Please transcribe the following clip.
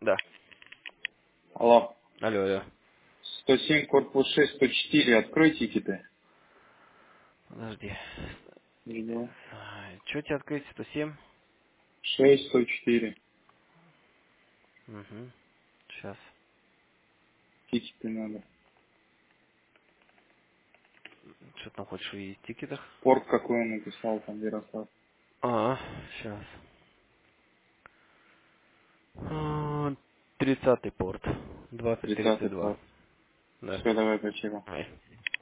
Да. Алло. Алло, алло. 107, корпус 6, 104. Открой тикеты. Подожди. Жду. Что тебе открыть? 107? 6, 104. Угу. Сейчас. Тикеты надо. Что там хочешь увидеть в тикетах? Порт какой он написал там, Ярослав. Сейчас. 30-й порт. 30-й 2032. порт. Да. Все, давай, спасибо. Ай.